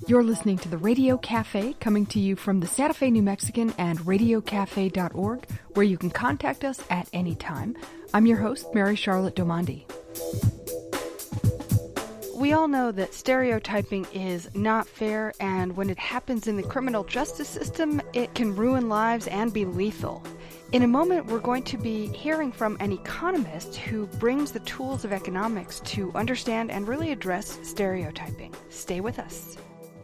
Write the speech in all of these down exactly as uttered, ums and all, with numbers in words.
You're listening to the Radio Cafe, coming to you from the Santa Fe New Mexican and radio cafe dot org, where you can contact us at any time. I'm your host, Mary Charlotte Domandi. We all know that stereotyping is not fair, and when it happens in the criminal justice system, it can ruin lives and be lethal. In a moment, we're going to be hearing from an economist who brings the tools of economics to understand and really address stereotyping. Stay with us.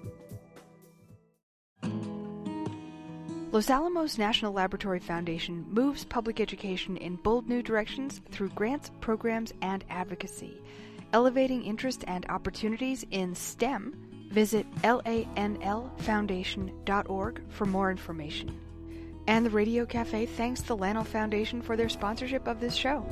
Los Alamos National Laboratory Foundation moves public education in bold new directions through grants, programs, and advocacy. Elevating interest and opportunities in STEM, visit L A N L foundation dot org for more information. And the Radio Cafe thanks the Lano Foundation for their sponsorship of this show.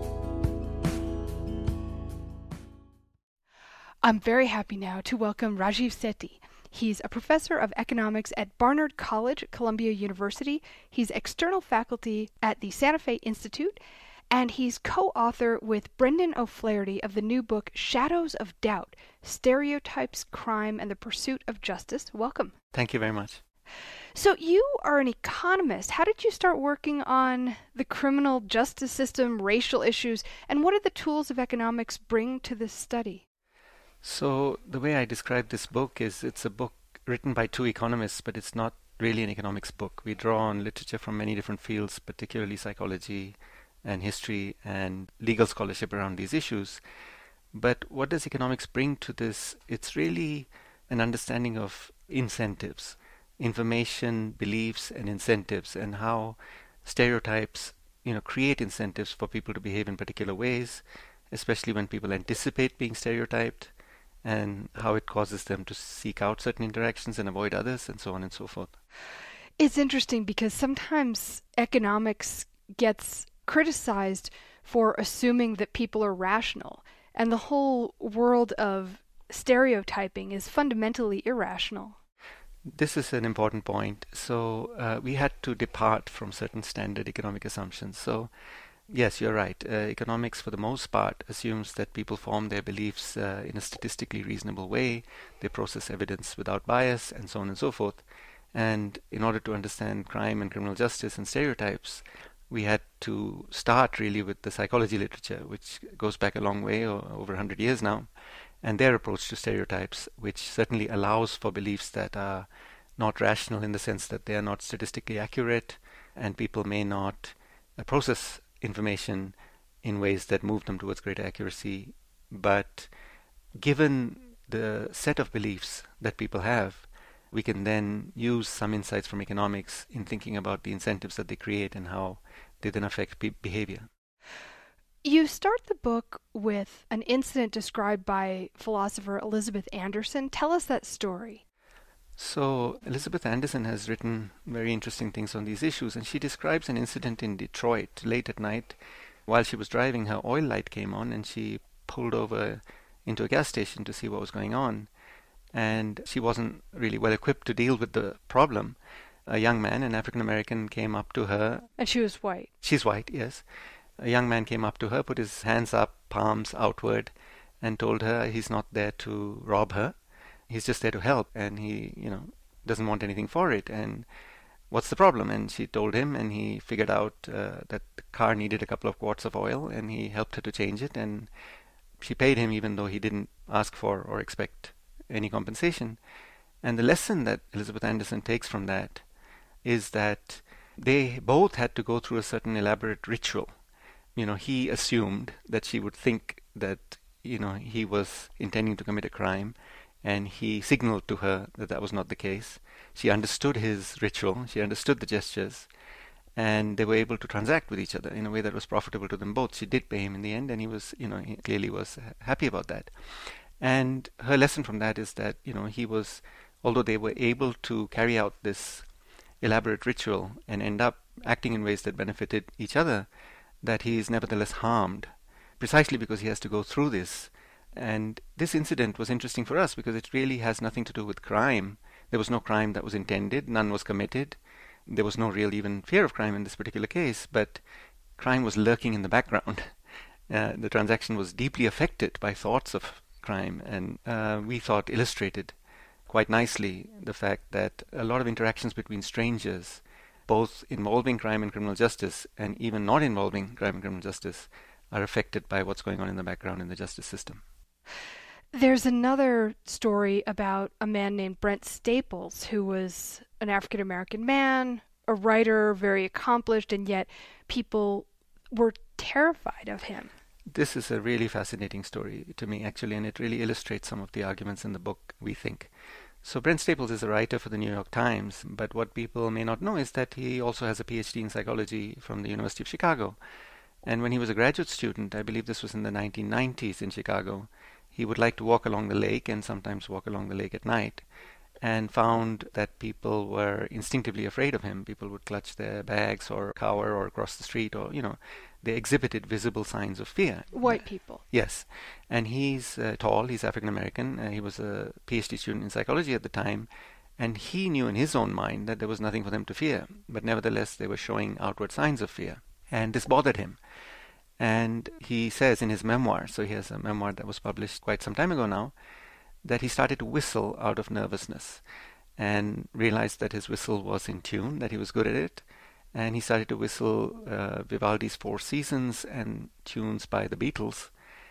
I'm very happy now to welcome Rajiv Sethi. He's a professor of economics at Barnard College, Columbia University. He's external faculty at the Santa Fe Institute, and he's co-author with Brendan O'Flaherty of the new book Shadows of Doubt: Stereotypes, Crime, and the Pursuit of Justice. Welcome. Thank you very much. So you are an economist. How did you start working on the criminal justice system, racial issues, and what did the tools of economics bring to this study? So the way I describe this book is it's a book written by two economists, but it's not really an economics book. We draw on literature from many different fields, particularly psychology and history and legal scholarship around these issues. But what does economics bring to this? It's really an understanding of incentives, information, beliefs, and incentives, and how stereotypes, you know, create incentives for people to behave in particular ways, especially when people anticipate being stereotyped, and how it causes them to seek out certain interactions and avoid others, and so on and so forth. It's interesting because sometimes economics gets criticized for assuming that people are rational, and the whole world of stereotyping is fundamentally irrational. This is an important point. So uh, we had to depart from certain standard economic assumptions. So yes, you're right. Uh, economics, for the most part, assumes that people form their beliefs uh, in a statistically reasonable way. They process evidence without bias, and so on and so forth. And in order to understand crime and criminal justice and stereotypes, we had to start really with the psychology literature, which goes back a long way, or over one hundred years now, and their approach to stereotypes, which certainly allows for beliefs that are not rational in the sense that they are not statistically accurate, and people may not uh, process information in ways that move them towards greater accuracy. But given the set of beliefs that people have, we can then use some insights from economics in thinking about the incentives that they create and how they then affect pe- behavior. You start the book with an incident described by philosopher Elizabeth Anderson. Tell us that story. So Elizabeth Anderson has written very interesting things on these issues, and she describes an incident in Detroit late at night. While she was driving, her oil light came on, and she pulled over into a gas station to see what was going on. And she wasn't really well equipped to deal with the problem. A young man, an African American, came up to her. And she was white. She's white, yes. A young man came up to her, put his hands up, palms outward, and told her he's not there to rob her. He's just there to help, and he, you know, doesn't want anything for it. And what's the problem? And she told him, and he figured out uh, that the car needed a couple of quarts of oil, and he helped her to change it, and she paid him even though he didn't ask for or expect any compensation. And the lesson that Elizabeth Anderson takes from that is that they both had to go through a certain elaborate ritual. You know, he assumed that she would think that, you know, he was intending to commit a crime, and he signaled to her that that was not the case. She understood his ritual, she understood the gestures, and they were able to transact with each other in a way that was profitable to them both. She did pay him in the end, and he was, you know, he clearly was happy about that. And her lesson from that is that, you know, he was, although they were able to carry out this elaborate ritual and end up acting in ways that benefited each other, that he is nevertheless harmed, precisely because he has to go through this. And this incident was interesting for us because it really has nothing to do with crime. There was no crime that was intended, none was committed. There was no real even fear of crime in this particular case, but crime was lurking in the background. Uh, the transaction was deeply affected by thoughts of crime, and uh, we thought illustrated quite nicely the fact that a lot of interactions between strangers, both involving crime and criminal justice and even not involving crime and criminal justice, are affected by what's going on in the background in the justice system. There's another story about a man named Brent Staples, who was an African-American man, a writer, very accomplished, and yet people were terrified of him. This is a really fascinating story to me, actually, and it really illustrates some of the arguments in the book, we think. So Brent Staples is a writer for the New York Times, but what people may not know is that he also has a P H D in psychology from the University of Chicago. And when he was a graduate student, I believe this was in the nineteen nineties in Chicago, he would like to walk along the lake and sometimes walk along the lake at night, and found that people were instinctively afraid of him. People would clutch their bags or cower or cross the street, or, you know, they exhibited visible signs of fear. White people. Yes. And he's uh, tall, he's African American, uh, he was a P H D student in psychology at the time, and he knew in his own mind that there was nothing for them to fear, but nevertheless they were showing outward signs of fear. And this bothered him. And he says in his memoir, so he has a memoir that was published quite some time ago now, that he started to whistle out of nervousness and realized that his whistle was in tune, that he was good at it. And he started to whistle uh, Vivaldi's Four Seasons and tunes by the Beatles.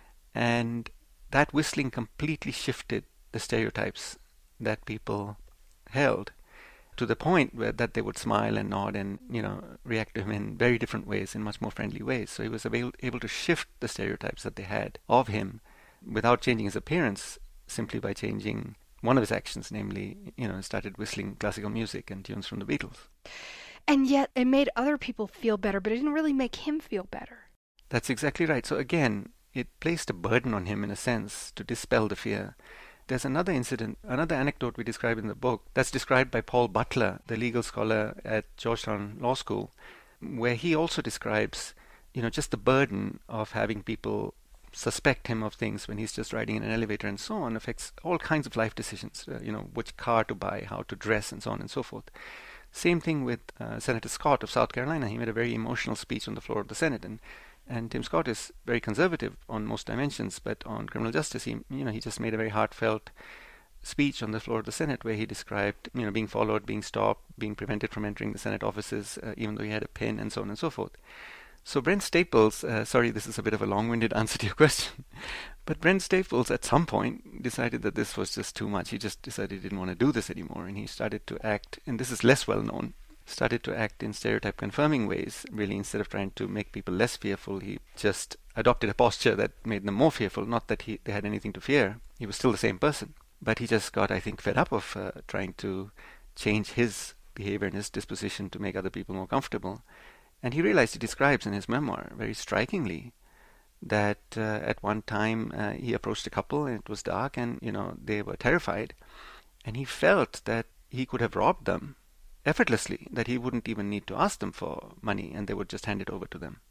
And that whistling completely shifted the stereotypes that people held, to the point where that they would smile and nod and, you know, react to him in very different ways, in much more friendly ways. So he was able, able to shift the stereotypes that they had of him without changing his appearance, simply by changing one of his actions, namely, you know, started whistling classical music and tunes from the Beatles. And yet it made other people feel better, but it didn't really make him feel better. That's exactly right. So again, it placed a burden on him in a sense to dispel the fear. There's another incident, another anecdote we describe in the book that's described by Paul Butler, the legal scholar at Georgetown Law School, where he also describes, you know, just the burden of having people suspect him of things when he's just riding in an elevator and so on affects all kinds of life decisions, uh, you know, which car to buy, how to dress, and so on and so forth. Same thing with uh, Senator Scott of South Carolina. He made a very emotional speech on the floor of the Senate, and and Tim Scott is very conservative on most dimensions, but on criminal justice, he you know he just made a very heartfelt speech on the floor of the Senate where he described, you know, being followed, being stopped, being prevented from entering the Senate offices, uh, even though he had a pin, and so on and so forth. So Brent Staples, uh, sorry, this is a bit of a long-winded answer to your question, but Brent Staples at some point decided that this was just too much. He just decided he didn't want to do this anymore, and he started to act, and this is less well known, started to act in stereotype confirming ways. Really, instead of trying to make people less fearful, he just adopted a posture that made them more fearful. Not that he they had anything to fear. He was still the same person, but he just got, I think, fed up of uh, trying to change his behavior and his disposition to make other people more comfortable. And he realized, he describes in his memoir very strikingly, that uh, at one time uh, he approached a couple and it was dark, and you know they were terrified, and he felt that he could have robbed them effortlessly, that he wouldn't even need to ask them for money and they would just hand it over to them.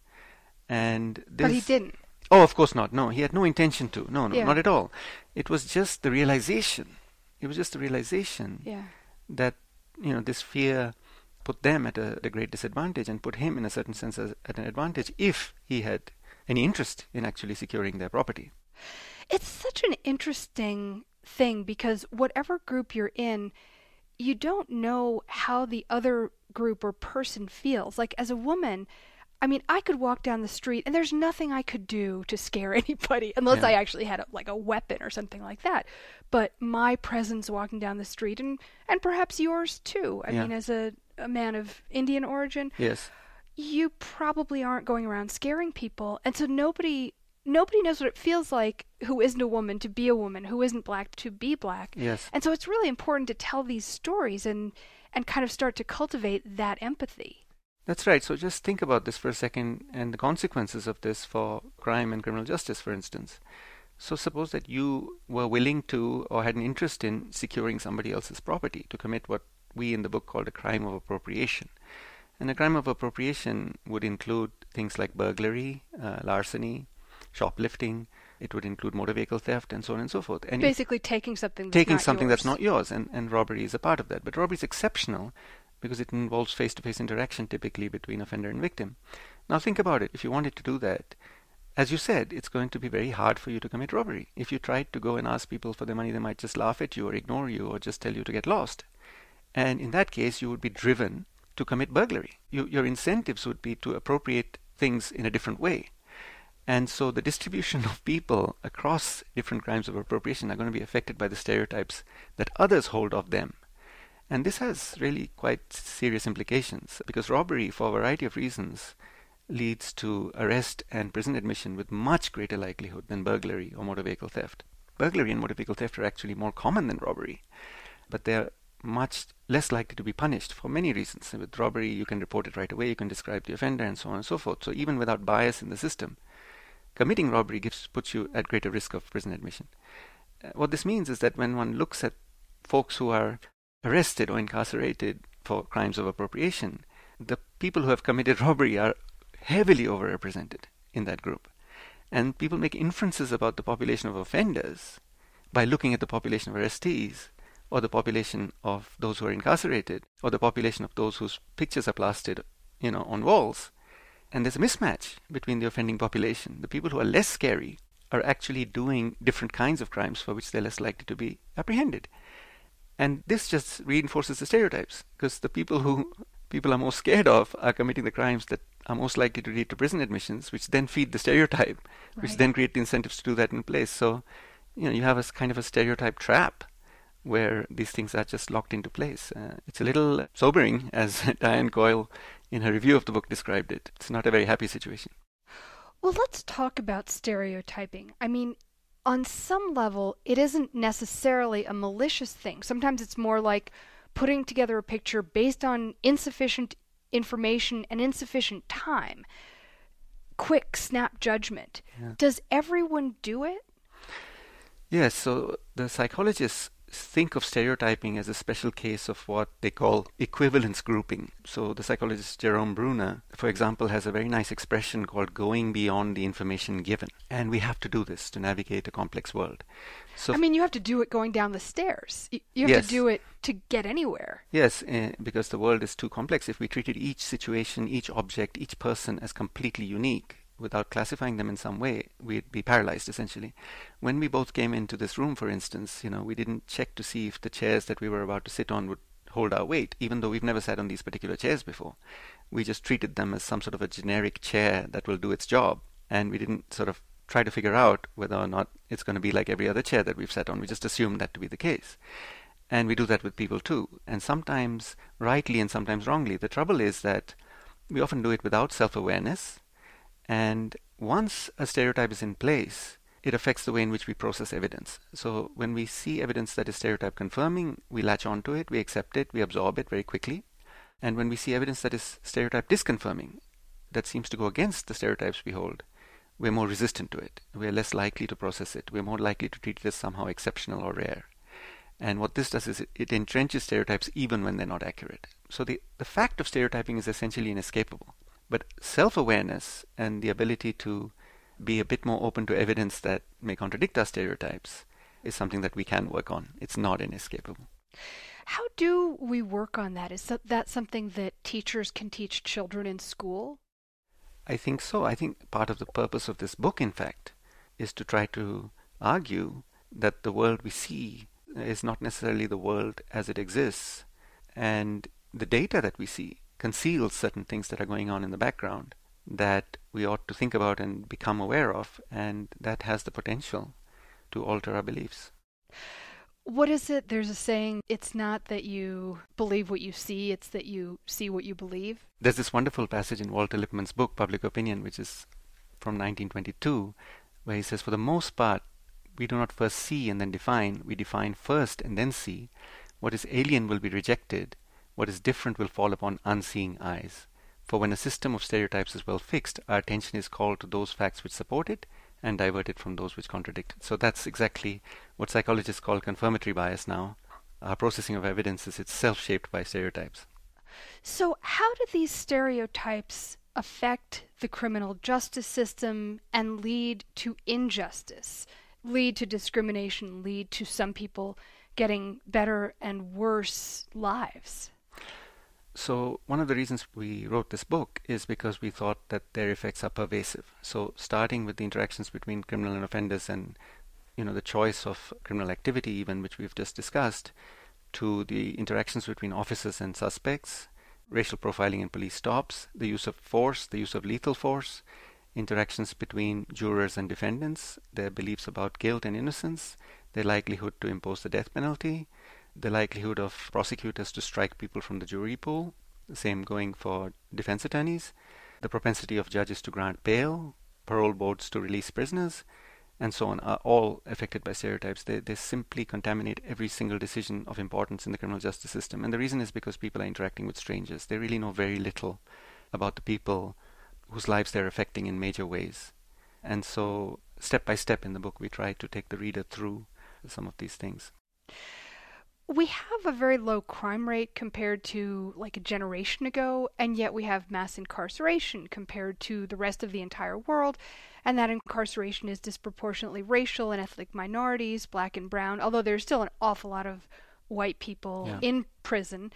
And this, but he didn't. Oh, of course not. No, he had no intention to. No, no, yeah. not at all. It was just the realization. It was just the realization yeah. that, you know, this fear put them at a, a great disadvantage and put him in a certain sense as, at an advantage if he had any interest in actually securing their property. It's such an interesting thing because whatever group you're in, you don't know how the other group or person feels. Like as a woman, I mean, I could walk down the street and there's nothing I could do to scare anybody unless yeah. I actually had a, like a weapon or something like that. But my presence walking down the street, and, and perhaps yours too, I yeah. mean, as a, a man of Indian origin, yes, you probably aren't going around scaring people. And so nobody nobody knows what it feels like who isn't a woman to be a woman, who isn't black to be black. Yes. And so it's really important to tell these stories and, and kind of start to cultivate that empathy. That's right. So just think about this for a second and the consequences of this for crime and criminal justice, for instance. So suppose that you were willing to or had an interest in securing somebody else's property to commit what we in the book called a crime of appropriation. And a crime of appropriation would include things like burglary, uh, larceny, shoplifting. It would include motor vehicle theft and so on and so forth. And basically taking something that's taking not something yours. that's not yours, and, and robbery is a part of that. But robbery is exceptional because it involves face-to-face interaction typically between offender and victim. Now think about it. If you wanted to do that, as you said, it's going to be very hard for you to commit robbery. If you tried to go and ask people for their money, they might just laugh at you or ignore you or just tell you to get lost. And in that case, you would be driven to commit burglary. You, your incentives would be to appropriate things in a different way. And so the distribution of people across different crimes of appropriation are going to be affected by the stereotypes that others hold of them. And this has really quite serious implications, because robbery, for a variety of reasons, leads to arrest and prison admission with much greater likelihood than burglary or motor vehicle theft. Burglary and motor vehicle theft are actually more common than robbery, but they're much less likely to be punished for many reasons. With robbery, you can report it right away, you can describe the offender, and so on and so forth. So even without bias in the system, committing robbery gives puts you at greater risk of prison admission. Uh, what this means is that when one looks at folks who are arrested or incarcerated for crimes of appropriation, the people who have committed robbery are heavily overrepresented in that group. And people make inferences about the population of offenders by looking at the population of arrestees, or the population of those who are incarcerated, or the population of those whose pictures are plastered, you know, on walls. And there's a mismatch between the offending population. The people who are less scary are actually doing different kinds of crimes for which they're less likely to be apprehended. And this just reinforces the stereotypes, because the people who people are most scared of are committing the crimes that are most likely to lead to prison admissions, which then feed the stereotype, right, which then create the incentives to do that in place. So, you know, you have a kind of a stereotype trap where these things are just locked into place. Uh, it's a little sobering, as Diane Coyle, in her review of the book, described it. It's not a very happy situation. Well, let's talk about stereotyping. I mean, on some level, it isn't necessarily a malicious thing. Sometimes it's more like putting together a picture based on insufficient information and insufficient time. Quick, snap judgment. Yeah. Does everyone do it? Yes, so the psychologists think of stereotyping as a special case of what they call equivalence grouping. So the psychologist Jerome Bruner, for example, has a very nice expression called going beyond the information given. And we have to do this to navigate a complex world. So I mean, you have to do it going down the stairs. You have yes. to do it to get anywhere. Yes, uh, because the world is too complex. If we treated each situation, each object, each person as completely unique, without classifying them in some way, we'd be paralyzed, essentially. When we both came into this room, for instance, you know, we didn't check to see if the chairs that we were about to sit on would hold our weight, even though we've never sat on these particular chairs before. We just treated them as some sort of a generic chair that will do its job, and we didn't sort of try to figure out whether or not it's going to be like every other chair that we've sat on. We just assumed that to be the case. And we do that with people too, and sometimes rightly and sometimes wrongly. The trouble is that we often do it without self-awareness, and once a stereotype is in place, it affects the way in which we process evidence. So when we see evidence that is stereotype confirming, we latch onto it, we accept it, we absorb it very quickly. And when we see evidence that is stereotype disconfirming, that seems to go against the stereotypes we hold, we're more resistant to it. We're less likely to process it. We're more likely to treat it as somehow exceptional or rare. And what this does is it, it entrenches stereotypes even when they're not accurate. So the, the fact of stereotyping is essentially inescapable. But self-awareness and the ability to be a bit more open to evidence that may contradict our stereotypes is something that we can work on. It's not inescapable. How do we work on that? Is that something that teachers can teach children in school? I think so. I think part of the purpose of this book, in fact, is to try to argue that the world we see is not necessarily the world as it exists. And the data that we see conceals certain things that are going on in the background that we ought to think about and become aware of, and that has the potential to alter our beliefs. What is it? There's a saying, it's not that you believe what you see, it's that you see what you believe. There's this wonderful passage in Walter Lippmann's book, Public Opinion, which is from nineteen twenty-two, where he says, for the most part, we do not first see and then define, we define first and then see. What is alien will be rejected, what is different will fall upon unseeing eyes. For when a system of stereotypes is well fixed, our attention is called to those facts which support it and diverted from those which contradict it. So that's exactly what psychologists call confirmatory bias now. Our processing of evidence is itself shaped by stereotypes. So how do these stereotypes affect the criminal justice system and lead to injustice, lead to discrimination, lead to some people getting better and worse lives? So one of the reasons we wrote this book is because we thought that their effects are pervasive. So starting with the interactions between criminal and offenders and, you know, the choice of criminal activity even, which we've just discussed, to the interactions between officers and suspects, racial profiling in police stops, the use of force, the use of lethal force, interactions between jurors and defendants, their beliefs about guilt and innocence, their likelihood to impose the death penalty, the likelihood of prosecutors to strike people from the jury pool, the same going for defense attorneys, the propensity of judges to grant bail, parole boards to release prisoners, and so on, are all affected by stereotypes. They, they simply contaminate every single decision of importance in the criminal justice system. And the reason is because people are interacting with strangers. They really know very little about the people whose lives they're affecting in major ways. And so, step by step in the book, we try to take the reader through some of these things. We have a very low crime rate compared to like a generation ago, and yet we have mass incarceration compared to the rest of the entire world, and that incarceration is disproportionately racial and ethnic minorities, black and brown, although there's still an awful lot of white people yeah. in prison,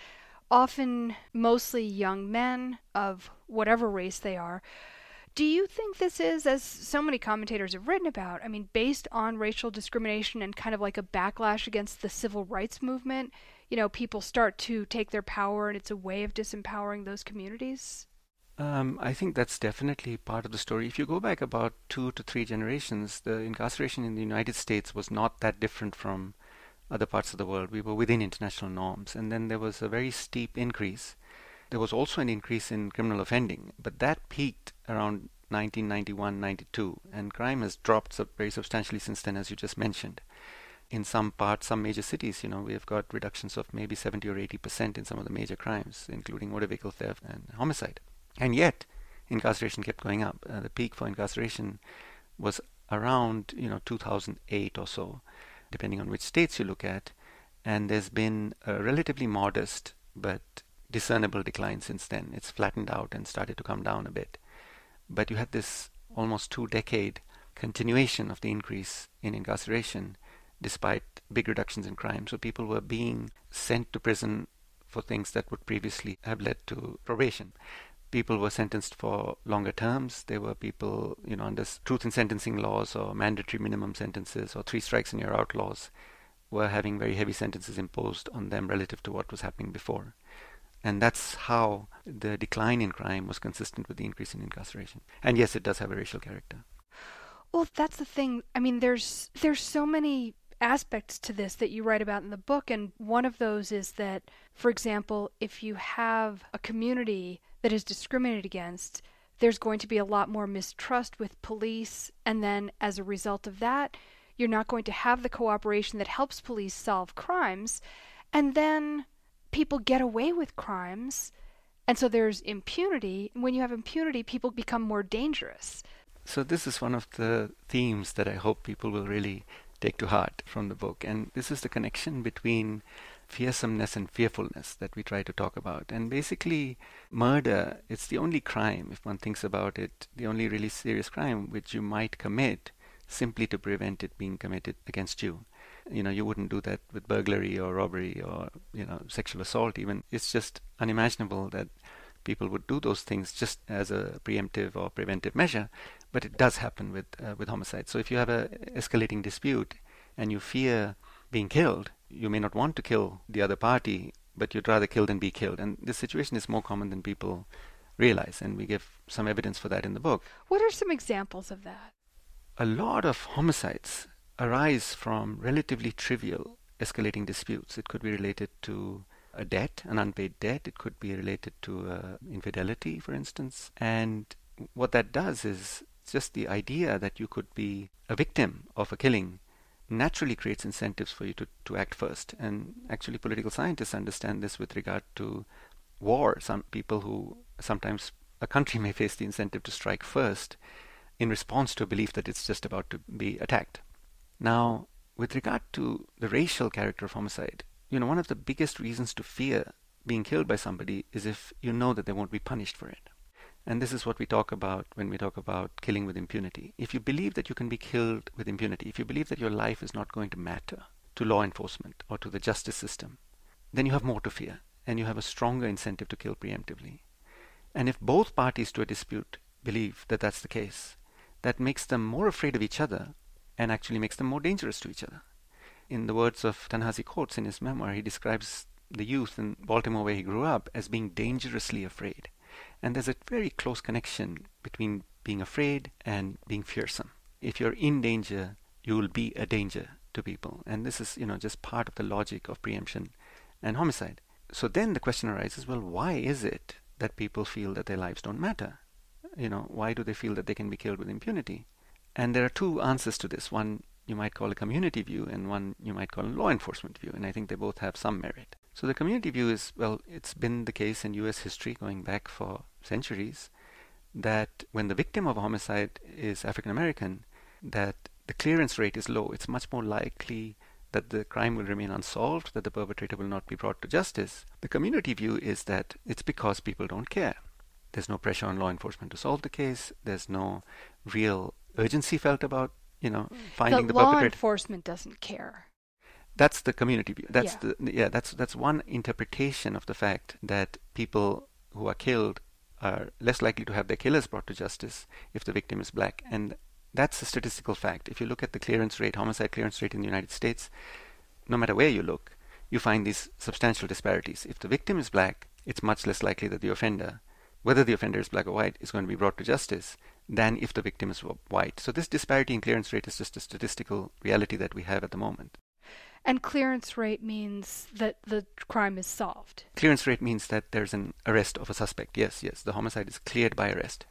often mostly young men of whatever race they are. Do you think this is, as so many commentators have written about, I mean, based on racial discrimination and kind of like a backlash against the civil rights movement? You know, people start to take their power and it's a way of disempowering those communities? Um, I think that's definitely part of the story. If you go back about two to three generations, the incarceration in the United States was not that different from other parts of the world. We were within international norms. And then there was a very steep increase. There was also an increase in criminal offending, but that peaked around nineteen ninety-one ninety-two, and crime has dropped sub- very substantially since then, as you just mentioned. In some parts, some major cities, you know, we have got reductions of maybe seventy or eighty percent in some of the major crimes, including motor vehicle theft and homicide. And yet, incarceration kept going up. Uh, the peak for incarceration was around, you know, two thousand eight or so, depending on which states you look at, and there's been a relatively modest but discernible decline since then. It's flattened out and started to come down a bit. But you had this almost two-decade continuation of the increase in incarceration despite big reductions in crime. So people were being sent to prison for things that would previously have led to probation. People were sentenced for longer terms. There were people, you know, under truth in sentencing laws or mandatory minimum sentences or three strikes and you're out laws were having very heavy sentences imposed on them relative to what was happening before. And that's how the decline in crime was consistent with the increase in incarceration. And yes, it does have a racial character. Well, that's the thing. I mean, there's there's so many aspects to this that you write about in the book, and one of those is that, for example, if you have a community that is discriminated against, there's going to be a lot more mistrust with police, and then as a result of that, you're not going to have the cooperation that helps police solve crimes, and then people get away with crimes, and so there's impunity. When you have impunity, people become more dangerous. So this is one of the themes that I hope people will really take to heart from the book, and this is the connection between fearsomeness and fearfulness that we try to talk about. And basically, murder, it's the only crime, if one thinks about it, the only really serious crime which you might commit simply to prevent it being committed against you. You know, you wouldn't do that with burglary or robbery or, you know, sexual assault even. It's just unimaginable that people would do those things just as a preemptive or preventive measure, but it does happen with uh, with homicide. So if you have a escalating dispute and you fear being killed, you may not want to kill the other party, but you'd rather kill than be killed. And this situation is more common than people realize, and we give some evidence for that in the book. What are some examples of that? A lot of homicides arise from relatively trivial escalating disputes. It could be related to a debt, an unpaid debt. It could be related to uh, infidelity, for instance. And what that does is just the idea that you could be a victim of a killing naturally creates incentives for you to, to act first. And actually political scientists understand this with regard to war. Some people who sometimes a country may face the incentive to strike first in response to a belief that it's just about to be attacked. Now, with regard to the racial character of homicide, you know, one of the biggest reasons to fear being killed by somebody is if you know that they won't be punished for it. And this is what we talk about when we talk about killing with impunity. If you believe that you can be killed with impunity, if you believe that your life is not going to matter to law enforcement or to the justice system, then you have more to fear. and you have a stronger incentive to kill preemptively. And if both parties to a dispute believe that that's the case, that makes them more afraid of each other and actually makes them more dangerous to each other. In the words of Ta-Nehisi Coates in his memoir, he describes the youth in Baltimore where he grew up as being dangerously afraid. And there's a very close connection between being afraid and being fearsome. If you're in danger, you will be a danger to people. And this is, you know, just part of the logic of preemption and homicide. So then the question arises, well, why is it that people feel that their lives don't matter? You know, why do they feel that they can be killed with impunity? And there are two answers to this. One you might call a community view, and one you might call a law enforcement view. And I think they both have some merit. So the community view is, well, it's been the case in U S history going back for centuries that when the victim of a homicide is African American, that the clearance rate is low. It's much more likely that the crime will remain unsolved, that the perpetrator will not be brought to justice. The community view is that it's because people don't care. There's no pressure on law enforcement to solve the case. There's no real urgency felt about, you know, finding the, the perpetrator. Law enforcement doesn't care. That's the community view. That's yeah. the yeah. That's that's one interpretation of the fact that people who are killed are less likely to have their killers brought to justice if the victim is black, and that's a statistical fact. If you look at the clearance rate, homicide clearance rate in the United States, no matter where you look, you find these substantial disparities. If the victim is black, it's much less likely that the offender, whether the offender is black or white, is going to be brought to justice than if the victim is white. So this disparity in clearance rate is just a statistical reality that we have at the moment. And clearance rate means that the crime is solved. Clearance rate means that there's an arrest of a suspect. Yes, yes, the homicide is cleared by arrest.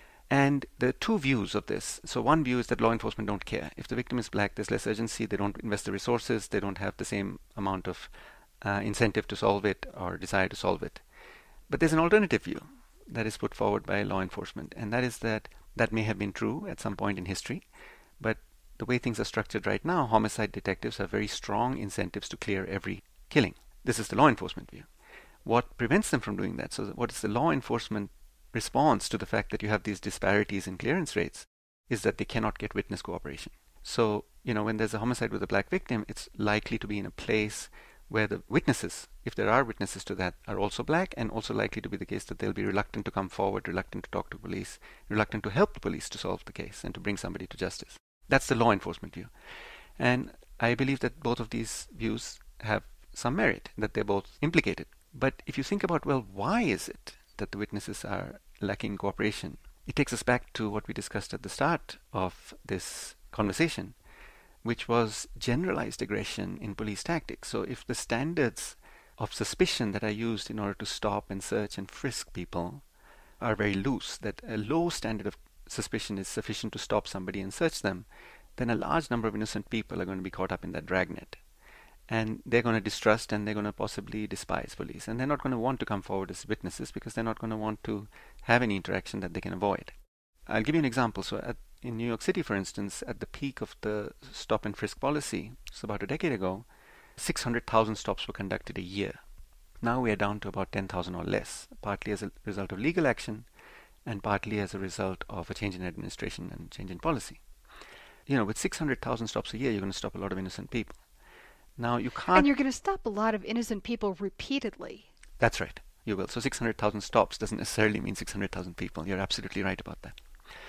And there are two views of this. So one view is that law enforcement don't care. If the victim is black, there's less urgency. They don't invest the resources. They don't have the same amount of uh, incentive to solve it or desire to solve it. But there's an alternative view that is put forward by law enforcement, and that is that that may have been true at some point in history, but the way things are structured right now, homicide detectives have very strong incentives to clear every killing. This is the law enforcement view. What prevents them from doing that? So what is the law enforcement response to the fact that you have these disparities in clearance rates is that they cannot get witness cooperation. So, you know, when there's a homicide with a black victim, it's likely to be in a place where the witnesses, if there are witnesses to that, are also black, and also likely to be the case that they'll be reluctant to come forward, reluctant to talk to police, reluctant to help the police to solve the case and to bring somebody to justice. That's the law enforcement view. And I believe that both of these views have some merit, that they're both implicated. But if you think about, well, why is it that the witnesses are lacking cooperation? It takes us back to what we discussed at the start of this conversation, which was generalized aggression in police tactics. So if the standards of suspicion that are used in order to stop and search and frisk people are very loose, that a low standard of suspicion is sufficient to stop somebody and search them, then a large number of innocent people are going to be caught up in that dragnet. And they're going to distrust and they're going to possibly despise police. And they're not going to want to come forward as witnesses because they're not going to want to have any interaction that they can avoid. I'll give you an example. So at, in New York City, for instance, at the peak of the stop and frisk policy, it's about a decade ago, six hundred thousand stops were conducted a year. Now we are down to about ten thousand or less, partly as a result of legal action and partly as a result of a change in administration and change in policy. You know, with six hundred thousand stops a year, you're going to stop a lot of innocent people. Now you can't... And you're going to stop a lot of innocent people repeatedly. That's right, you will. So six hundred thousand stops doesn't necessarily mean six hundred thousand people. You're absolutely right about that.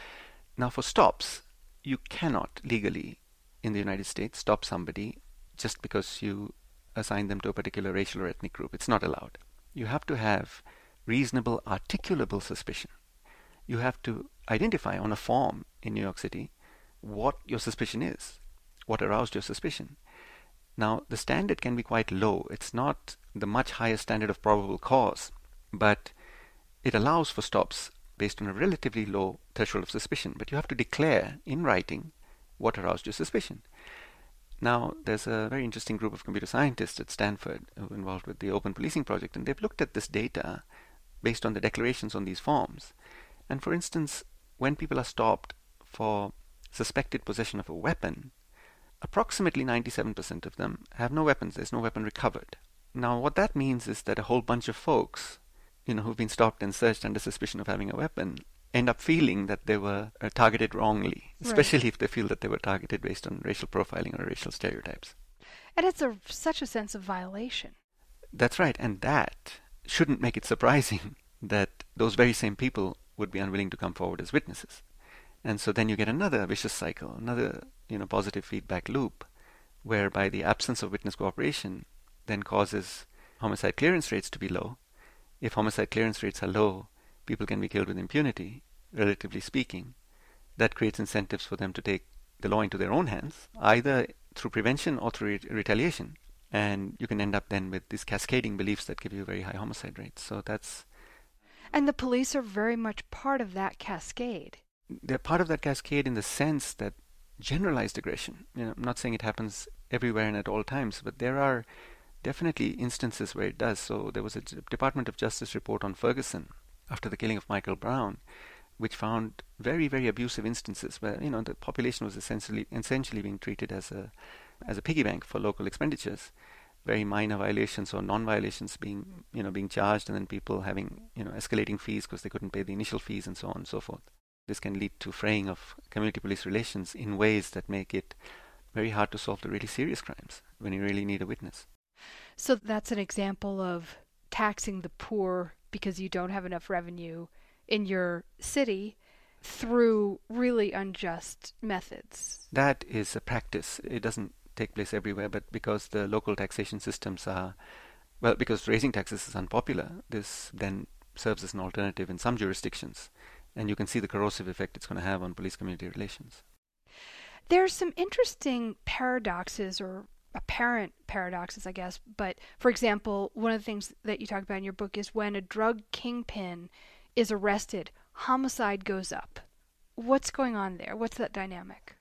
Now for stops, you cannot legally, in the United States, stop somebody just because you assign them to a particular racial or ethnic group. It's not allowed. You have to have reasonable, articulable suspicion. You have to identify on a form in New York City what your suspicion is, what aroused your suspicion. Now, the standard can be quite low. It's not the much higher standard of probable cause, but it allows for stops based on a relatively low threshold of suspicion. But you have to declare in writing what aroused your suspicion. Now, there's a very interesting group of computer scientists at Stanford who are involved with the Open Policing Project, and they've looked at this data based on the declarations on these forms. And for instance, when people are stopped for suspected possession of a weapon, approximately ninety-seven percent of them have no weapons. There's no weapon recovered. Now, what that means is that a whole bunch of folks, you know, who've been stopped and searched under suspicion of having a weapon, end up feeling that they were uh, targeted wrongly, especially right. if they feel that they were targeted based on racial profiling or racial stereotypes. And it's a, such a sense of violation. That's right, and that shouldn't make it surprising that those very same people would be unwilling to come forward as witnesses. And so then you get another vicious cycle, another, you know, positive feedback loop, whereby the absence of witness cooperation then causes homicide clearance rates to be low. If homicide clearance rates are low, people can be killed with impunity, relatively speaking. That creates incentives for them to take the law into their own hands, either through prevention or through re- retaliation. And you can end up then with these cascading beliefs that give you very high homicide rates. So that's... And the police are very much part of that cascade. They're part of that cascade in the sense that generalized aggression, you know, I'm not saying it happens everywhere and at all times, but there are definitely instances where it does. So there was a Department of Justice report on Ferguson after the killing of Michael Brown, which found very, very abusive instances where, you know, the population was essentially essentially being treated as a as a piggy bank for local expenditures. Very minor violations or non-violations being, you know, being charged, and then people having, you know, escalating fees because they couldn't pay the initial fees and so on and so forth. This can lead to fraying of community-police relations in ways that make it very hard to solve the really serious crimes when you really need a witness. So that's an example of taxing the poor because you don't have enough revenue in your city through really unjust methods. That is a practice. It doesn't take place everywhere, but because the local taxation systems are, well, because raising taxes is unpopular, this then serves as an alternative in some jurisdictions. And you can see the corrosive effect it's going to have on police-community relations. There are some interesting paradoxes, or apparent paradoxes, I guess. But, for example, one of the things that you talk about in your book is when a drug kingpin is arrested, homicide goes up. What's going on there? What's that dynamic?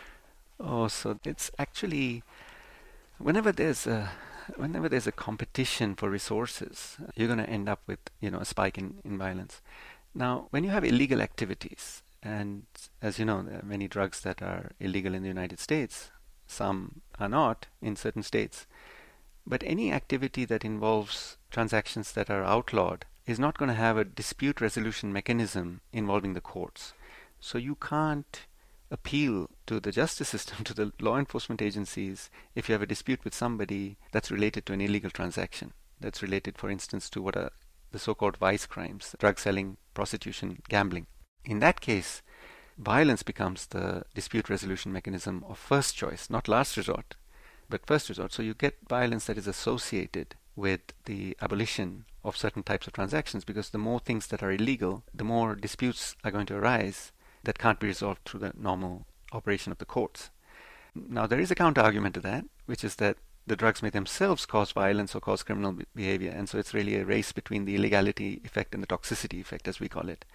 Oh, so it's actually, whenever there's a whenever there's a competition for resources, you're going to end up with, you know, a spike in, in violence. Now, when you have illegal activities, and as you know, there are many drugs that are illegal in the United States, some are not in certain states, but any activity that involves transactions that are outlawed is not going to have a dispute resolution mechanism involving the courts. So you can't appeal to the justice system, to the law enforcement agencies, if you have a dispute with somebody that's related to an illegal transaction, that's related, for instance, to what are the so-called vice crimes, drug selling, prostitution, gambling. In that case, violence becomes the dispute resolution mechanism of first choice, not last resort, but first resort. So you get violence that is associated with the abolition of certain types of transactions, because the more things that are illegal, the more disputes are going to arise that can't be resolved through the normal operation of the courts. Now, there is a counter-argument to that, which is that the drugs may themselves cause violence or cause criminal be- behavior, and so it's really a race between the illegality effect and the toxicity effect, as we call it.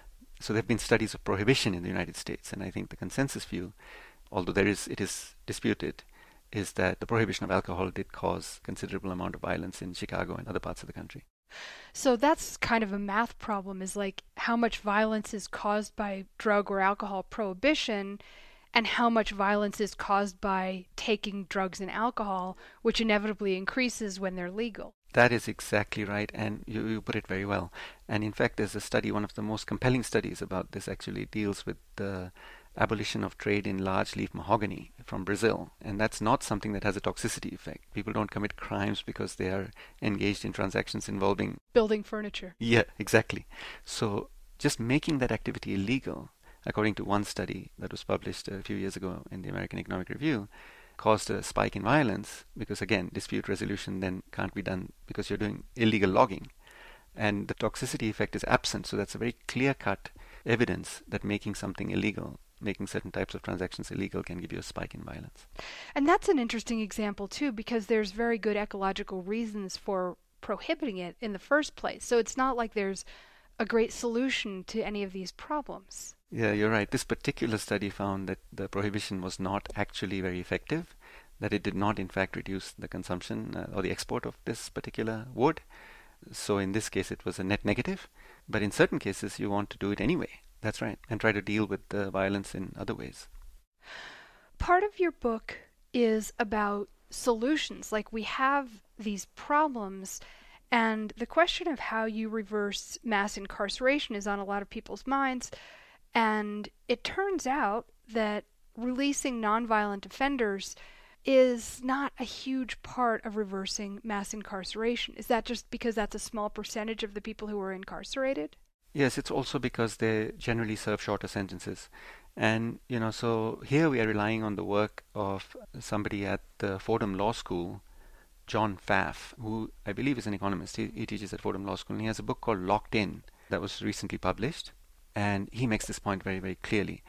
So there have been studies of prohibition in the United States, and I think the consensus view, although there is it is disputed, is that the prohibition of alcohol did cause considerable amount of violence in Chicago and other parts of the country. So that's kind of a math problem, is like how much violence is caused by drug or alcohol prohibition and how much violence is caused by taking drugs and alcohol, which inevitably increases when they're legal. That is exactly right, and you, you put it very well. And in fact, there's a study, one of the most compelling studies about this actually deals with the abolition of trade in large leaf mahogany from Brazil. And that's not something that has a toxicity effect. People don't commit crimes because they are engaged in transactions involving building furniture. Yeah, exactly. So just making that activity illegal, according to one study that was published a few years ago in the American Economic Review, caused a spike in violence because, again, dispute resolution then can't be done because you're doing illegal logging. And the toxicity effect is absent. So that's a very clear-cut evidence that making something illegal, making certain types of transactions illegal, can give you a spike in violence. And that's an interesting example, too, because there's very good ecological reasons for prohibiting it in the first place. So it's not like there's a great solution to any of these problems. Yeah, you're right. This particular study found that the prohibition was not actually very effective, that it did not, in fact, reduce the consumption uh, or the export of this particular wood. So in this case, it was a net negative. But in certain cases, you want to do it anyway. That's right. And try to deal with the violence in other ways. Part of your book is about solutions. Like, we have these problems, and the question of how you reverse mass incarceration is on a lot of people's minds. And it turns out that releasing nonviolent offenders is not a huge part of reversing mass incarceration. Is that just because that's a small percentage of the people who are incarcerated? Yes, it's also because they generally serve shorter sentences. And, you know, so here we are relying on the work of somebody at the Fordham Law School, John Pfaff, who I believe is an economist. He, he teaches at Fordham Law School, and he has a book called Locked In that was recently published. And he makes this point very, very clearly.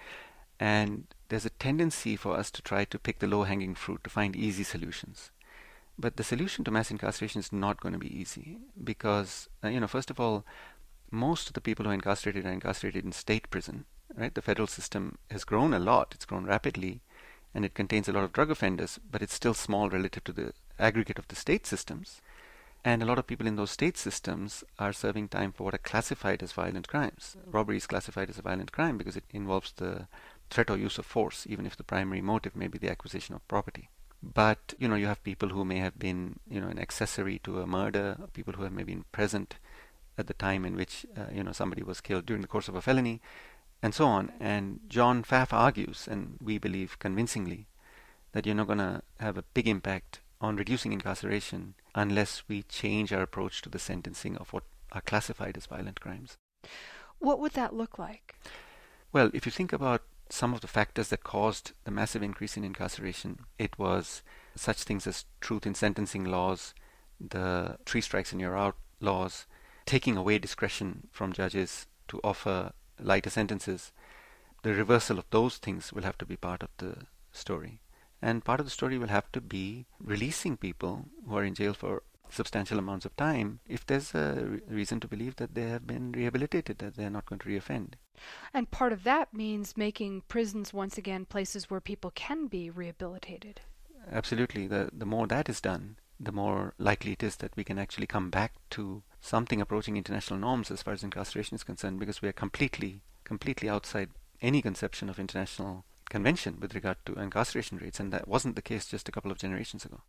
And there's a tendency for us to try to pick the low-hanging fruit, to find easy solutions. But the solution to mass incarceration is not going to be easy because, uh, you know, first of all, most of the people who are incarcerated are incarcerated in state prison, right? The federal system has grown a lot. It's grown rapidly, and it contains a lot of drug offenders, but it's still small relative to the aggregate of the state systems. And a lot of people in those state systems are serving time for what are classified as violent crimes. Robbery is classified as a violent crime because it involves the threat or use of force, even if the primary motive may be the acquisition of property. But, you know, you have people who may have been, you know, an accessory to a murder, people who have maybe been present at the time in which, uh, you know, somebody was killed during the course of a felony, and so on. And John Pfaff argues, and we believe convincingly, that you're not going to have a big impact on reducing incarceration unless we change our approach to the sentencing of what are classified as violent crimes. What would that look like? Well, if you think about some of the factors that caused the massive increase in incarceration, it was such things as truth in sentencing laws, the three strikes and you're out laws, taking away discretion from judges to offer lighter sentences. The reversal of those things will have to be part of the story. And part of the story will have to be releasing people who are in jail for substantial amounts of time if there's a re- reason to believe that they have been rehabilitated, that they're not going to reoffend. And part of that means making prisons once again places where people can be rehabilitated. Absolutely. The, the more that is done, the more likely it is that we can actually come back to something approaching international norms as far as incarceration is concerned, because we are completely, completely outside any conception of international convention with regard to incarceration rates, and that wasn't the case just a couple of generations ago.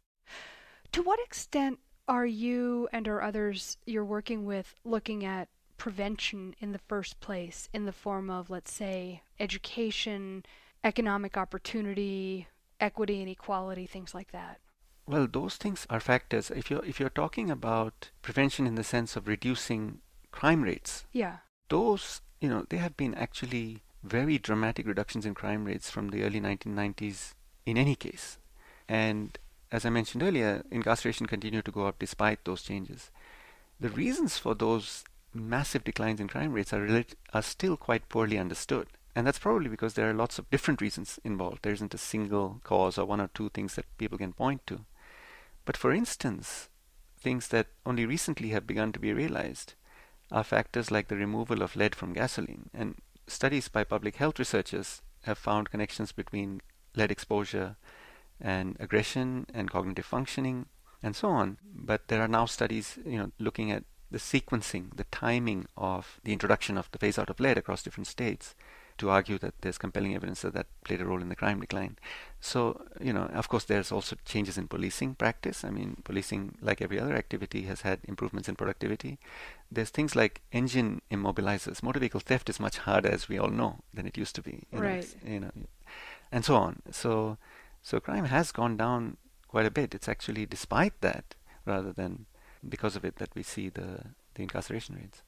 To what extent are you and or others you're working with looking at prevention in the first place in the form of, let's say, education, economic opportunity, equity and equality, things like that? Well, those things are factors. If you're, if you're talking about prevention in the sense of reducing crime rates, yeah, those, you know, they have been actually very dramatic reductions in crime rates from the early nineteen nineties in any case. And as I mentioned earlier, incarceration continued to go up despite those changes. The reasons for those massive declines in crime rates are, relate- are still quite poorly understood. And that's probably because there are lots of different reasons involved. There isn't a single cause or one or two things that people can point to. But for instance, things that only recently have begun to be realized are factors like the removal of lead from gasoline. And studies by public health researchers have found connections between lead exposure and aggression and cognitive functioning and so on. But there are now studies, you know, looking at the sequencing, the timing of the introduction of the phase out of lead across different states to argue that there's compelling evidence that that played a role in the crime decline. So, you know, of course, there's also changes in policing practice. I mean, policing, like every other activity, has had improvements in productivity. There's things like engine immobilizers. Motor vehicle theft is much harder, as we all know, than it used to be. You right. Know, you know, and so on. So, so crime has gone down quite a bit. It's actually despite that, rather than because of it, that we see the, the incarceration rates.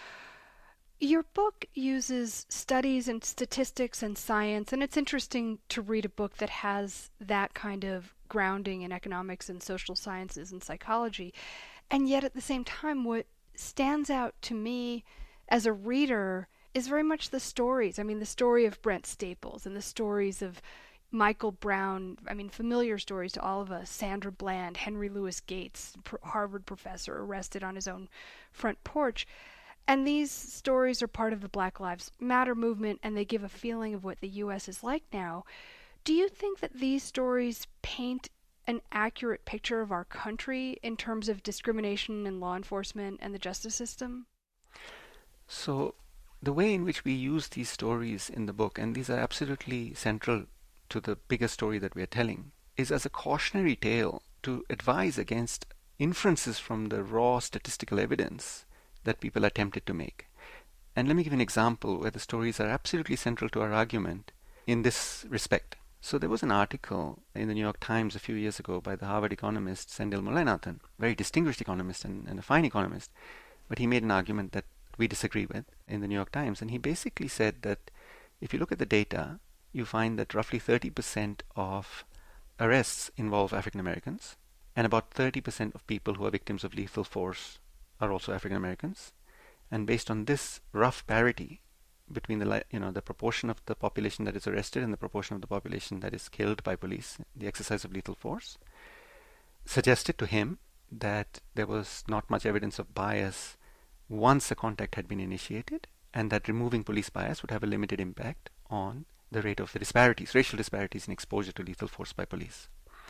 Your book uses studies and statistics and science, and it's interesting to read a book that has that kind of grounding in economics and social sciences and psychology. And yet at the same time, what stands out to me as a reader is very much the stories. I mean, the story of Brent Staples and the stories of Michael Brown, I mean, familiar stories to all of us, Sandra Bland, Henry Louis Gates, Harvard professor arrested on his own front porch. And these stories are part of the Black Lives Matter movement, and they give a feeling of what the U S is like now. Do you think that these stories paint an accurate picture of our country in terms of discrimination in law enforcement and the justice system? So the way in which we use these stories in the book, and these are absolutely central to the bigger story that we are telling, is as a cautionary tale to advise against inferences from the raw statistical evidence that people are tempted to make. And let me give an example where the stories are absolutely central to our argument in this respect. So there was an article in the New York Times a few years ago by the Harvard economist Sendhil Mullainathan, very distinguished economist and, and a fine economist, but he made an argument that we disagree with in the New York Times, and he basically said that if you look at the data, you find that roughly thirty percent of arrests involve African Americans, and about thirty percent of people who are victims of lethal force are also African Americans. And based on this rough parity between the you know the proportion of the population that is arrested and the proportion of the population that is killed by police, the exercise of lethal force, suggested to him that there was not much evidence of bias once a contact had been initiated, and that removing police bias would have a limited impact on the rate of the disparities, racial disparities in exposure to lethal force by police.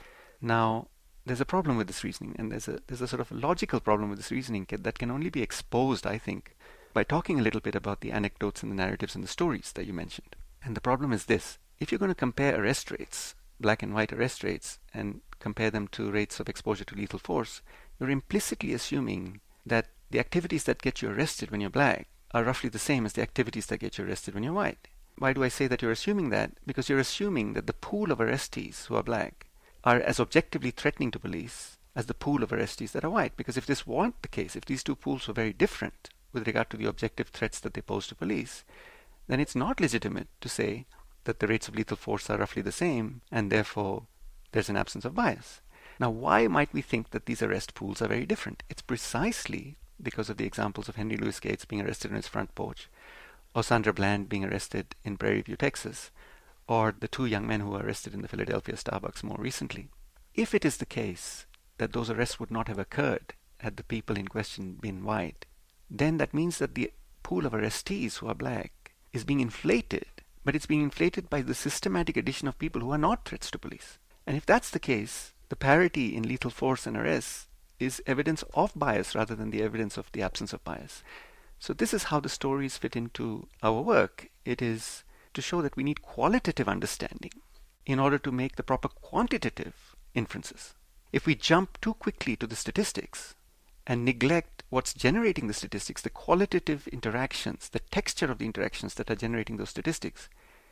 Now, there's a problem with this reasoning, and there's a there's a sort of logical problem with this reasoning that can only be exposed, I think, by talking a little bit about the anecdotes and the narratives and the stories that you mentioned. And the problem is this: if you're going to compare arrest rates, black and white arrest rates, and compare them to rates of exposure to lethal force, you're implicitly assuming that the activities that get you arrested when you're black are roughly the same as the activities that get you arrested when you're white. Why do I say that you're assuming that? Because you're assuming that the pool of arrestees who are black are as objectively threatening to police as the pool of arrestees that are white. Because if this weren't the case, if these two pools were very different with regard to the objective threats that they pose to police, then it's not legitimate to say that the rates of lethal force are roughly the same, and therefore there's an absence of bias. Now, why might we think that these arrest pools are very different? It's precisely because of the examples of Henry Louis Gates being arrested on his front porch, or Sandra Bland being arrested in Prairie View, Texas, or the two young men who were arrested in the Philadelphia Starbucks more recently. If it is the case that those arrests would not have occurred had the people in question been white, then that means that the pool of arrestees who are black is being inflated, but it's being inflated by the systematic addition of people who are not threats to police. And if that's the case, the parity in lethal force and arrests is evidence of bias rather than the evidence of the absence of bias. So this is how the stories fit into our work. It is to show that we need qualitative understanding in order to make the proper quantitative inferences. If we jump too quickly to the statistics and neglect what's generating the statistics, the qualitative interactions, the texture of the interactions that are generating those statistics,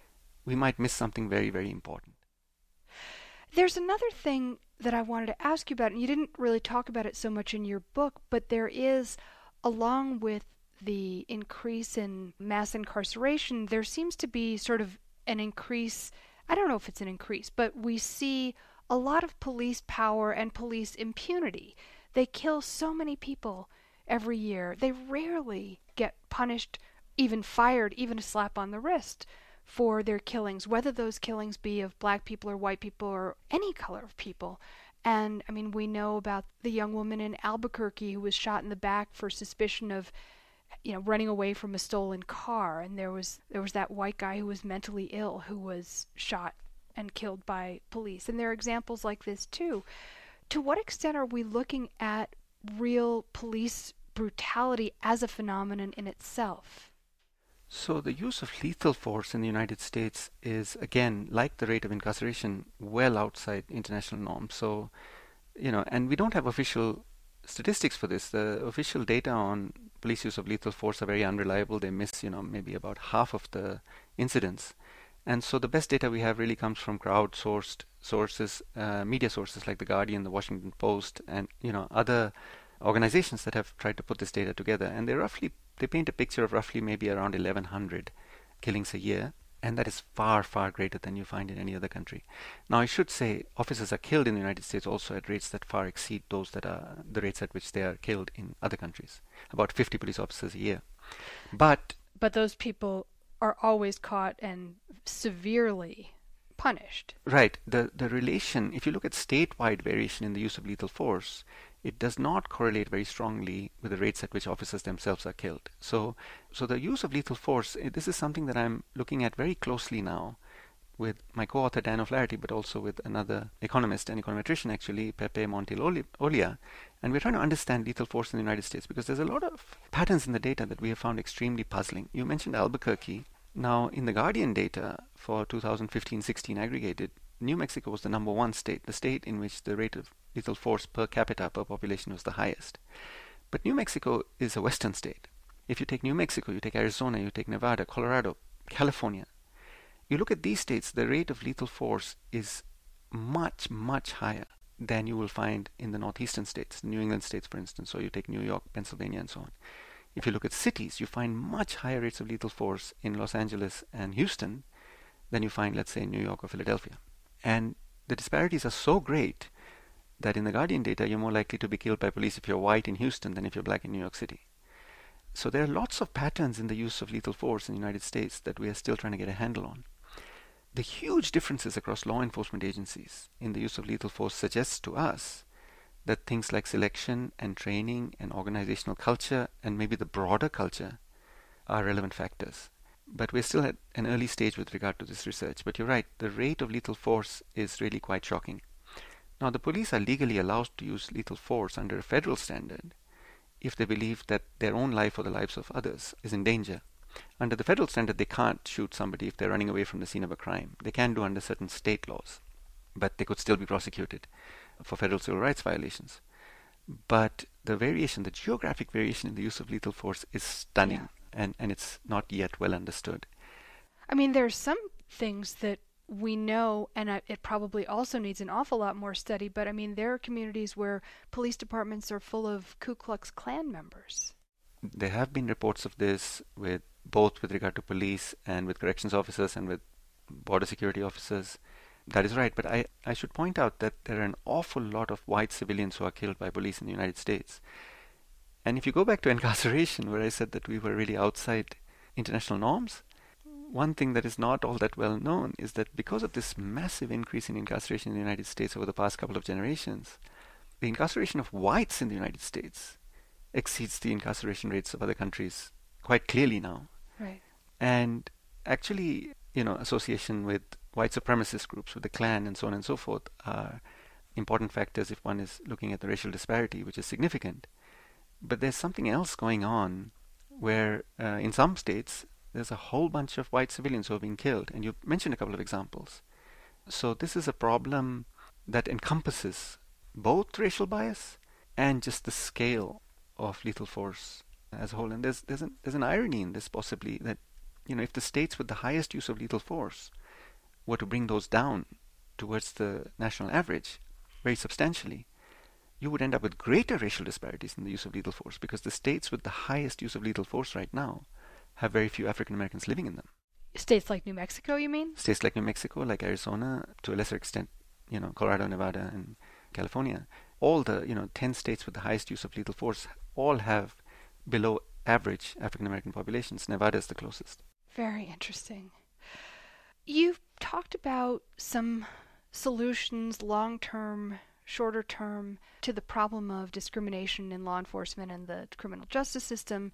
we might miss something very, very important. There's another thing that I wanted to ask you about, and you didn't really talk about it so much in your book, but there is, along with the increase in mass incarceration, there seems to be sort of an increase, I don't know if it's an increase, but we see a lot of police power and police impunity. They kill so many people every year. They rarely get punished, even fired, even a slap on the wrist for their killings, whether those killings be of black people or white people or any color of people. And I mean, we know about the young woman in Albuquerque who was shot in the back for suspicion of, you know, running away from a stolen car, and there was there was that white guy who was mentally ill who was shot and killed by police. And there are examples like this too. To what extent are we looking at real police brutality as a phenomenon in itself? So the use of lethal force in the United States is, again, like the rate of incarceration, well outside international norms. So, you know, and we don't have official statistics for this. The official data on police use of lethal force are very unreliable. They miss, you know, maybe about half of the incidents. And so the best data we have really comes from crowdsourced sources, uh, media sources like The Guardian, The Washington Post, and, you know, other organizations that have tried to put this data together. And they roughly, they paint a picture of roughly maybe around eleven hundred killings a year. And that is far, far greater than you find in any other country. Now, I should say officers are killed in the United States also at rates that far exceed those that are the rates at which they are killed in other countries. About fifty police officers a year. But But those people are always caught and severely punished. Right. The the relation, if you look at statewide variation in the use of lethal force, it does not correlate very strongly with the rates at which officers themselves are killed. So, so the use of lethal force, this is something that I'm looking at very closely now with my co-author Dan O'Flaherty, but also with another economist, an econometrician actually, Pepe Montiel-Olia, and we're trying to understand lethal force in the United States because there's a lot of patterns in the data that we have found extremely puzzling. You mentioned Albuquerque. Now, in the Guardian data for two thousand fifteen sixteen aggregated, New Mexico was the number one state, the state in which the rate of lethal force per capita per population was the highest. But New Mexico is a western state. If you take New Mexico, you take Arizona, you take Nevada, Colorado, California, you look at these states, the rate of lethal force is much, much higher than you will find in the northeastern states, New England states, for instance, or you take New York, Pennsylvania, and so on. If you look at cities, you find much higher rates of lethal force in Los Angeles and Houston than you find, let's say, in New York or Philadelphia. And the disparities are so great that in the Guardian data, you're more likely to be killed by police if you're white in Houston than if you're black in New York City. So there are lots of patterns in the use of lethal force in the United States that we are still trying to get a handle on. The huge differences across law enforcement agencies in the use of lethal force suggests to us that things like selection and training and organizational culture and maybe the broader culture are relevant factors. But we're still at an early stage with regard to this research. But you're right, the rate of lethal force is really quite shocking. Now, the police are legally allowed to use lethal force under a federal standard if they believe that their own life or the lives of others is in danger. Under the federal standard, they can't shoot somebody if they're running away from the scene of a crime. They can do under certain state laws, but they could still be prosecuted for federal civil rights violations. But the variation, the geographic variation in the use of lethal force is stunning, yeah. and, and it's not yet well understood. I mean, there's some things that we know, and it probably also needs an awful lot more study, but I mean, there are communities where police departments are full of Ku Klux Klan members. There have been reports of this with both with regard to police and with corrections officers and with border security officers. That is right, but I, I should point out that there are an awful lot of white civilians who are killed by police in the United States. And if you go back to incarceration, where I said that we were really outside international norms, one thing that is not all that well known is that because of this massive increase in incarceration in the United States over the past couple of generations, the incarceration of whites in the United States exceeds the incarceration rates of other countries quite clearly now. Right. And actually, you know, association with white supremacist groups, with the Klan and so on and so forth, are important factors if one is looking at the racial disparity, which is significant. But there's something else going on where uh, in some states there's a whole bunch of white civilians who are being killed, and you mentioned a couple of examples. So this is a problem that encompasses both racial bias and just the scale of lethal force as a whole. And there's there's an, there's an irony in this, possibly, that, you know, if the states with the highest use of lethal force were to bring those down towards the national average very substantially, you would end up with greater racial disparities in the use of lethal force, because the states with the highest use of lethal force right now have very few African Americans living in them. States like New Mexico, you mean? States like New Mexico, like Arizona, to a lesser extent, you know, Colorado, Nevada, and California. All the, you know, ten states with the highest use of lethal force all have below average African American populations. Nevada is the closest. Very interesting. You've talked about some solutions, long-term, shorter term, to the problem of discrimination in law enforcement and the criminal justice system.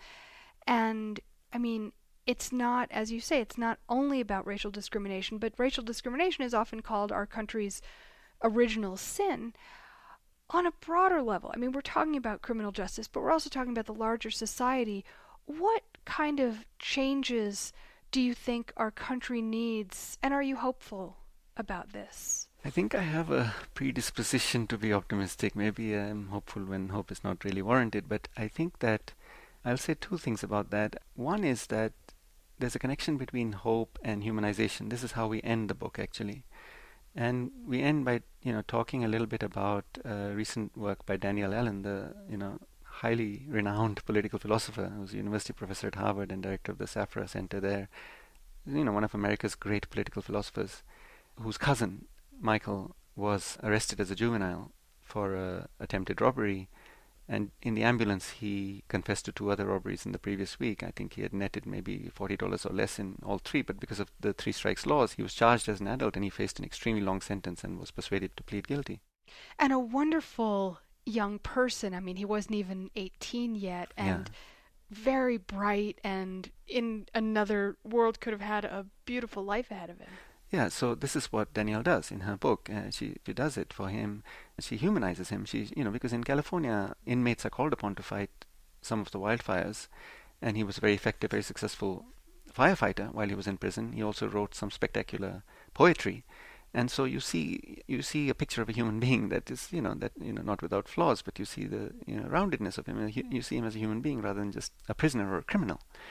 And I mean, it's not, as you say, it's not only about racial discrimination, but racial discrimination is often called our country's original sin. On a broader level, I mean, we're talking about criminal justice, but we're also talking about the larger society. What kind of changes do you think our country needs, and are you hopeful about this? I think I have a predisposition to be optimistic. Maybe I'm hopeful when hope is not really warranted, but I think that I'll say two things about that. One is that there's a connection between hope and humanization. This is how we end the book, actually. And we end by, you know, talking a little bit about uh, recent work by Daniel Allen, the, you know, highly renowned political philosopher who's a university professor at Harvard and director of the Safra Center there. You know, one of America's great political philosophers, whose cousin, Michael, was arrested as a juvenile for uh, attempted robbery. And in the ambulance, he confessed to two other robberies in the previous week. I think he had netted maybe forty dollars or less in all three, but because of the three strikes laws, he was charged as an adult and he faced an extremely long sentence and was persuaded to plead guilty. And a wonderful young person. I mean, he wasn't even eighteen yet, and yeah. very bright, and in another world could have had a beautiful life ahead of him. Yeah, so this is what Danielle does in her book. Uh, she, she does it for him. She humanizes him. She, you know, because in California, inmates are called upon to fight some of the wildfires, and he was a very effective, very successful firefighter while he was in prison. He also wrote some spectacular poetry, and so you see, you see a picture of a human being that is, you know, that you know, not without flaws, but you see the, you know, roundedness of him. You see him as a human being rather than just a prisoner or a criminal.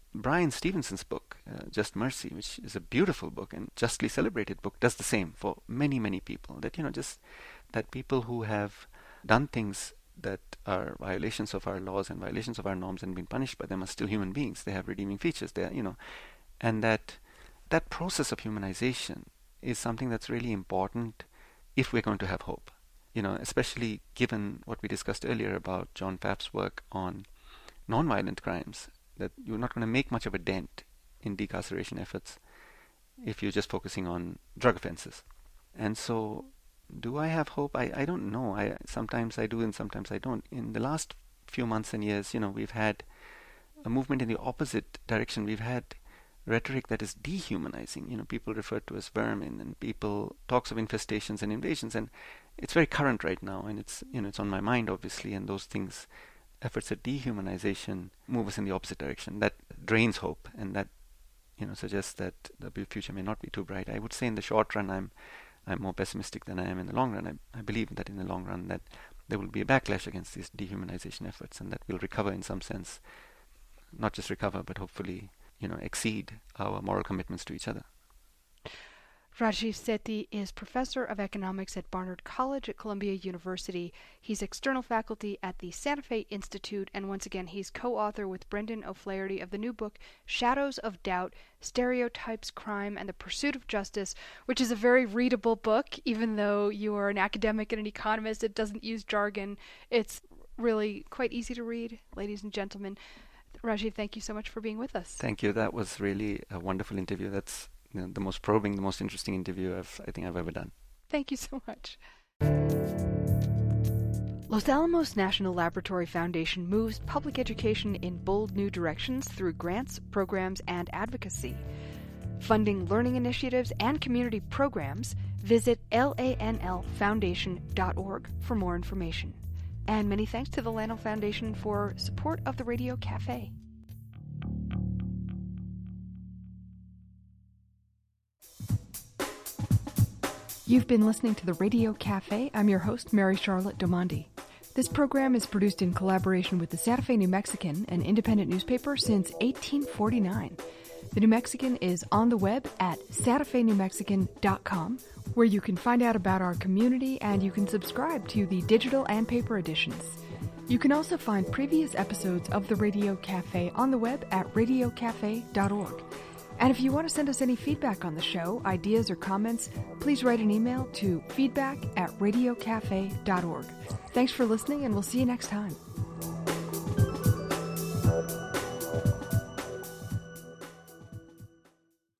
Brian Stevenson's book, uh, Just Mercy, which is a beautiful book and justly celebrated book, does the same for many, many people. That, you know, just that people who have done things that are violations of our laws and violations of our norms and been punished by them are still human beings. They have redeeming features. They are, you know, and that that process of humanization is something that's really important if we're going to have hope. You know, especially given what we discussed earlier about John Pfaff's work on nonviolent crimes, that you're not going to make much of a dent in decarceration efforts if you're just focusing on drug offenses. And so, do I have hope? I, I don't know. I sometimes I do and sometimes I don't. In the last few months and years, you know, we've had a movement in the opposite direction. We've had rhetoric that is dehumanizing. You know, people refer to as vermin, and people talks of infestations and invasions, and it's very current right now, and it's, you know, it's on my mind, obviously, and those things, efforts at dehumanization, move us in the opposite direction. That drains hope, and that, you know, suggests that the future may not be too bright. I would say in the short run, I'm I'm more pessimistic than I am in the long run. I, I believe that in the long run that there will be a backlash against these dehumanization efforts, and that we'll recover in some sense, not just recover, but hopefully, you know, exceed our moral commitments to each other. Rajiv Sethi is professor of economics at Barnard College at Columbia University. He's external faculty at the Santa Fe Institute, and once again, he's co-author with Brendan O'Flaherty of the new book, Shadows of Doubt, Stereotypes, Crime, and the Pursuit of Justice, which is a very readable book. Even though you are an academic and an economist, it doesn't use jargon. It's really quite easy to read, ladies and gentlemen. Rajiv, thank you so much for being with us. Thank you. That was really a wonderful interview. That's, you know, the most probing, the most interesting interview I've, I think I've ever done. Thank you so much. Los Alamos National Laboratory Foundation moves public education in bold new directions through grants, programs, and advocacy. Funding learning initiatives and community programs, visit L A N L foundation dot org for more information. And many thanks to the Lano Foundation for support of the Radio Cafe. You've been listening to the Radio Cafe. I'm your host, Mary Charlotte Domandi. This program is produced in collaboration with the Santa Fe New Mexican, an independent newspaper since eighteen forty-nine. The New Mexican is on the web at santa fe new mexican dot com, where you can find out about our community and you can subscribe to the digital and paper editions. You can also find previous episodes of the Radio Cafe on the web at radio cafe dot org. And if you want to send us any feedback on the show, ideas or comments, please write an email to feedback at radio cafe dot org. Thanks for listening, and we'll see you next time.